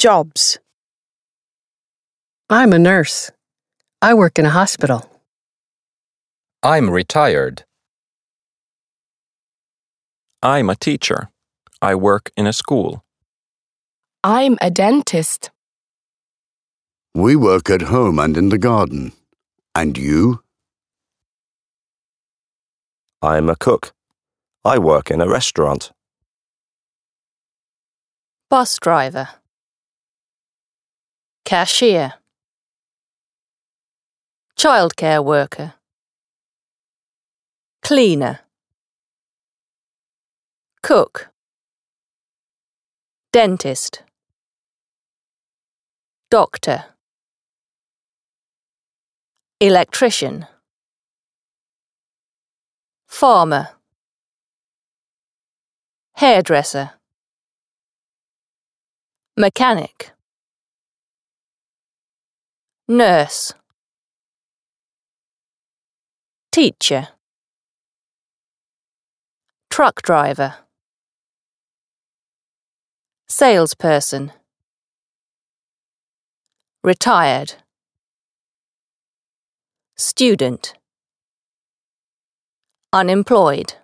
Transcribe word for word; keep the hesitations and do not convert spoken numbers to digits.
Jobs. I'm a nurse. I work in a hospital. I'm retired. I'm a teacher. I work in a school. I'm a dentist. We work at home and in the garden. And you? I'm a cook. I work in a restaurant. Bus driver. Cashier. Childcare worker. Cleaner. Cook. Dentist. Doctor. Electrician. Farmer. Hairdresser. Mechanic. Nurse. Teacher. Truck driver. Salesperson. Retired. Student. Unemployed.